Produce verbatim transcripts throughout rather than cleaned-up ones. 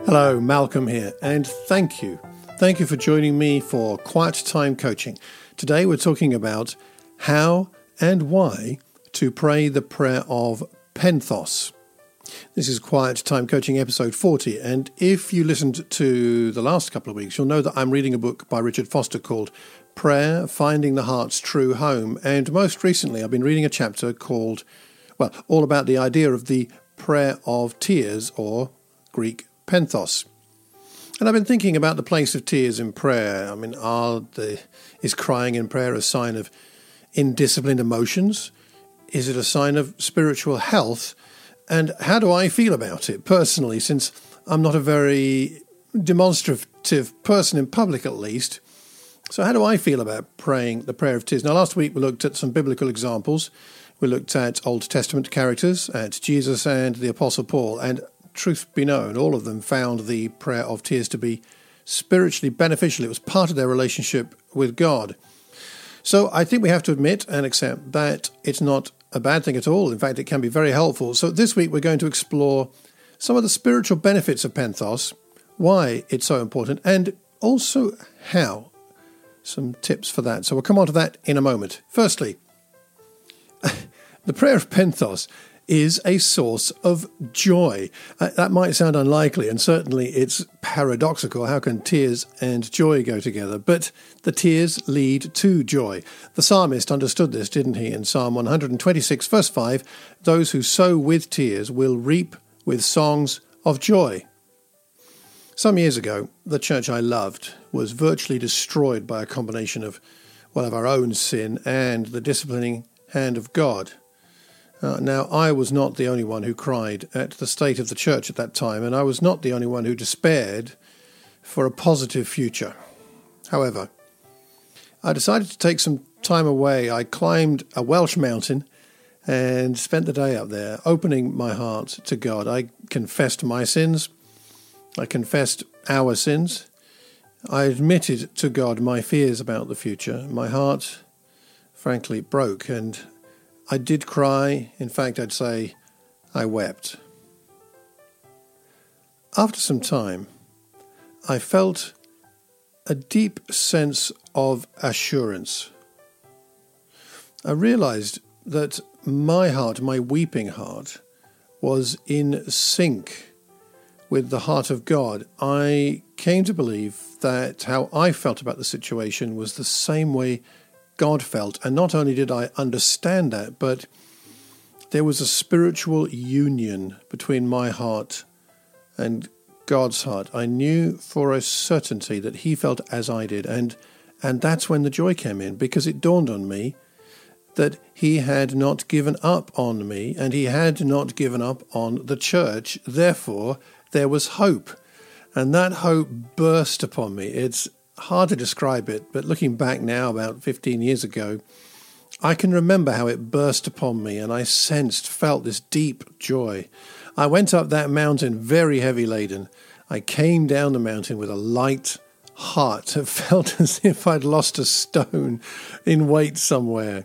Hello, Malcolm here, and thank you. Thank you for joining me for Quiet Time Coaching. Today we're talking about how and why to pray the prayer of Penthos. This is Quiet Time Coaching episode forty, and if you listened to the last couple of weeks, you'll know that I'm reading a book by Richard Foster called Prayer, Finding the Heart's True Home, and most recently I've been reading a chapter called, well, all about the idea of the prayer of tears, or Greek Penthos. And I've been thinking about the place of tears in prayer. I mean, are the, is crying in prayer a sign of indisciplined emotions? Is it a sign of spiritual health? And how do I feel about it personally, since I'm not a very demonstrative person in public, at least? So how do I feel about praying the prayer of tears? Now, last week we looked at some biblical examples. We looked at Old Testament characters, at Jesus and the Apostle Paul, and truth be known, all of them found the prayer of tears to be spiritually beneficial. It was part of their relationship with God. So I think we have to admit and accept that it's not a bad thing at all. In fact, it can be very helpful. So this week we're going to explore some of the spiritual benefits of Penthos, why it's so important, and also how. Some tips for that. So we'll come on to that in a moment. Firstly, the prayer of Penthos is a source of joy. Uh, that might sound unlikely, and certainly it's paradoxical. How can tears and joy go together? But the tears lead to joy. The psalmist understood this, didn't he? In Psalm one twenty-six, verse five, those who sow with tears will reap with songs of joy. Some years ago, the church I loved was virtually destroyed by a combination of, well, of our own sin and the disciplining hand of God. Uh, now, I was not the only one who cried at the state of the church at that time, and I was not the only one who despaired for a positive future. However, I decided to take some time away. I climbed a Welsh mountain and spent the day up there, opening my heart to God. I confessed my sins. I confessed our sins. I admitted to God my fears about the future. My heart, frankly, broke, and I did cry. In fact, I'd say I wept. After some time, I felt a deep sense of assurance. I realized that my heart, my weeping heart, was in sync with the heart of God. I came to believe that how I felt about the situation was the same way God felt. And not only did I understand that, but there was a spiritual union between my heart and God's heart. I knew for a certainty that he felt as I did. And, and that's when the joy came in, because it dawned on me that he had not given up on me, and he had not given up on the church. Therefore, there was hope. And that hope burst upon me. It's hard to describe it, but looking back now, about fifteen years ago, I can remember how it burst upon me, and I sensed, felt this deep joy. I went up that mountain very heavy laden. I came down the mountain with a light heart. It felt as if I'd lost a stone in weight somewhere.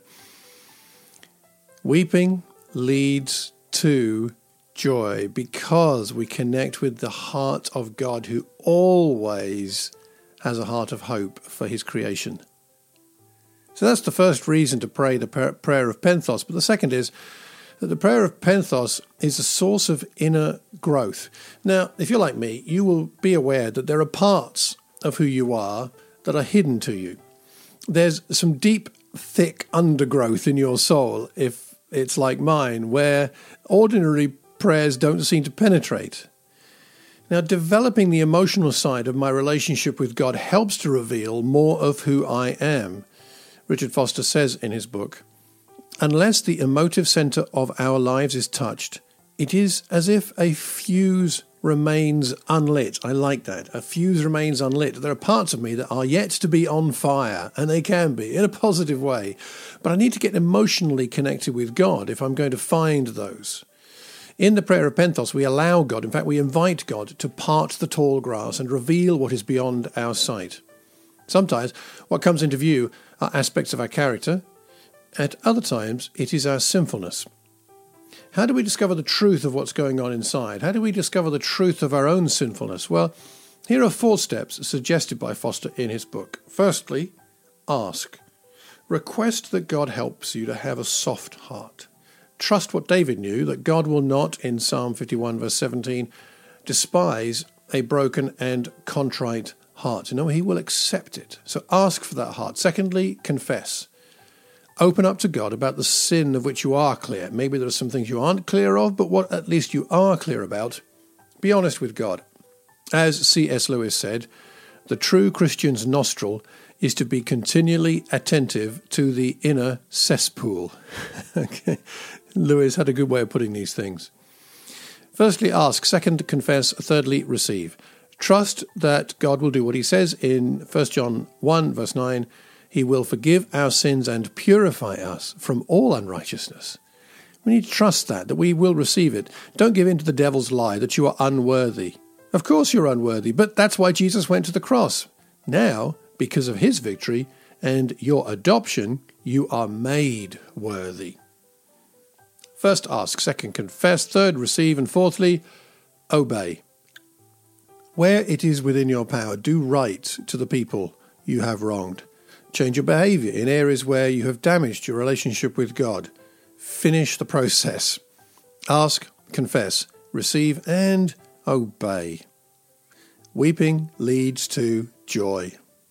Weeping leads to joy because we connect with the heart of God, who always has a heart of hope for his creation. So that's the first reason to pray the prayer of Penthos. But the second is that the prayer of Penthos is a source of inner growth. Now, if you're like me, you will be aware that there are parts of who you are that are hidden to you. There's some deep, thick undergrowth in your soul, if it's like mine, where ordinary prayers don't seem to penetrate. Now, developing the emotional side of my relationship with God helps to reveal more of who I am. Richard Foster says in his book, unless the emotive center of our lives is touched, it is as if a fuse remains unlit. I like that. A fuse remains unlit. There are parts of me that are yet to be on fire, and they can be in a positive way. But I need to get emotionally connected with God if I'm going to find those. In the prayer of Penthos, we allow God, in fact, we invite God to part the tall grass and reveal what is beyond our sight. Sometimes what comes into view are aspects of our character. At other times, it is our sinfulness. How do we discover the truth of what's going on inside? How do we discover the truth of our own sinfulness? Well, here are four steps suggested by Foster in his book. Firstly, ask. Request that God helps you to have a soft heart. Trust what David knew, that God will not, in Psalm fifty-one verse seventeen, despise a broken and contrite heart. You know, he will accept it. So ask for that heart. Secondly, confess. Open up to God about the sin of which you are clear. Maybe there are some things you aren't clear of, but what at least you are clear about. Be honest with God. As C S Lewis said, the true Christian's nostril is to be continually attentive to the inner cesspool. Okay. Lewis had a good way of putting these things. Firstly, ask. Second, confess. Thirdly, receive. Trust that God will do what he says in First John one, verse nine. He will forgive our sins and purify us from all unrighteousness. We need to trust that, that we will receive it. Don't give in to the devil's lie that you are unworthy. Of course you're unworthy, but that's why Jesus went to the cross. Now, because of his victory and your adoption, you are made worthy. First, ask. Second, confess. Third, receive. And fourthly, obey. Where it is within your power, do right to the people you have wronged. Change your behavior in areas where you have damaged your relationship with God. Finish the process. Ask, confess, receive, and obey. Weeping leads to joy.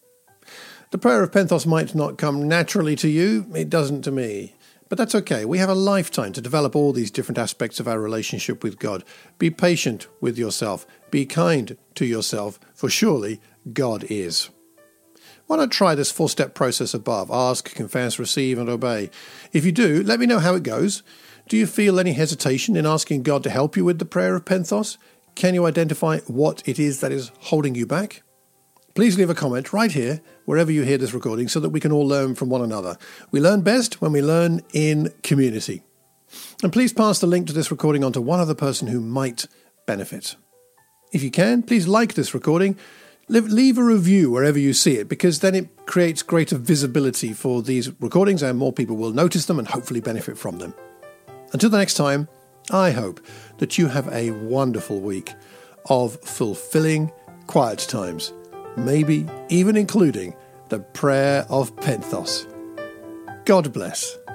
The prayer of Penthos might not come naturally to you. It doesn't to me. But that's okay. We have a lifetime to develop all these different aspects of our relationship with God. Be patient with yourself. Be kind to yourself, for surely God is. Why not try this four-step process above? Ask, confess, receive, and obey. If you do, let me know how it goes. Do you feel any hesitation in asking God to help you with the prayer of Penthos? Can you identify what it is that is holding you back? Please leave a comment right here, wherever you hear this recording, so that we can all learn from one another. We learn best when we learn in community. And please pass the link to this recording on to one other person who might benefit. If you can, please like this recording. Leave a review wherever you see it, because then it creates greater visibility for these recordings and more people will notice them and hopefully benefit from them. Until the next time, I hope that you have a wonderful week of fulfilling quiet times, maybe even including the prayer of Penthos. God bless.